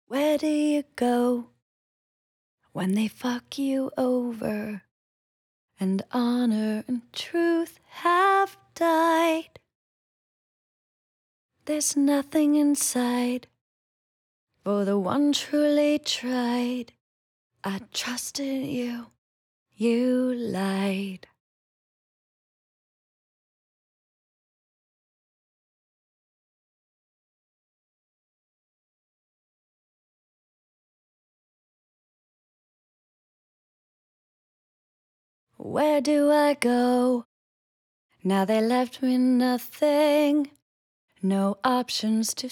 Where do you go when they fuck you over and honor and truth have died? There's nothing inside for the one truly tried. I trusted you, you lied. Where do I go? Now they left me nothing, no options to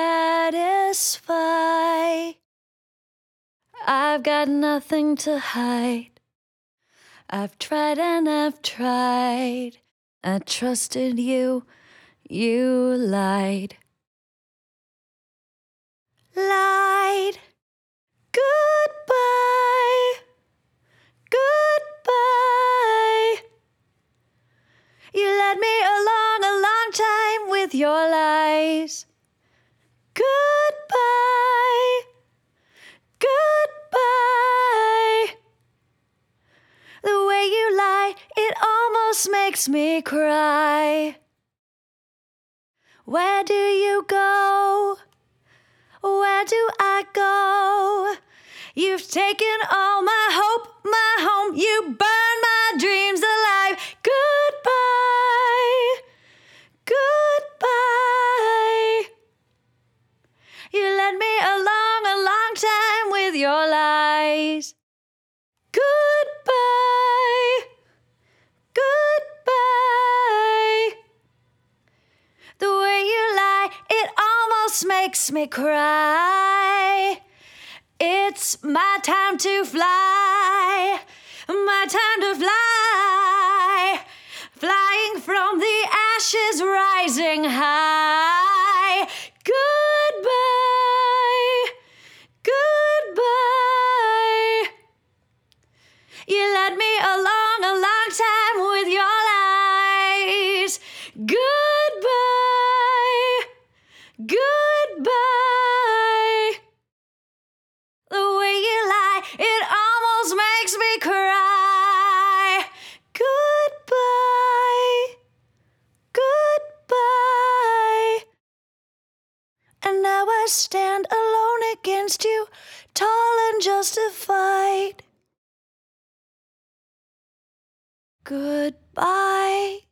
satisfy. I've got nothing to hide. I've tried and I've tried. I trusted you, you lied. Lied. Goodbye. Goodbye. You led me along a long time with your lies. Goodbye. Goodbye. The way you lie, it almost makes me cry. Where do you go? Where do I go? You've taken all my hope, my home. You burned my dreams alive. Goodbye. Goodbye. You led me along a long time with your lies. Goodbye. Goodbye. The way you lie, it almost makes me cry. It's my time to fly, my time to fly, flying from the ashes, rising high. Goodbye, goodbye. You led me along a long time with your lies. Goodbye, goodbye. The way you lie, it almost makes me cry. Goodbye, goodbye. And now I stand alone against you, tall and justified. Goodbye.